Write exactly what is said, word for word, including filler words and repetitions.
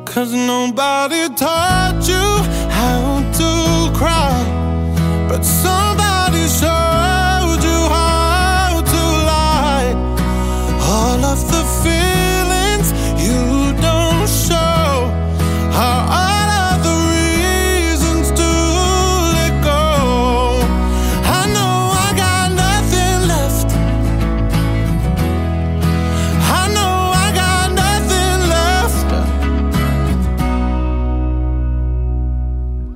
'cause nobody taught you how to cry, but somebody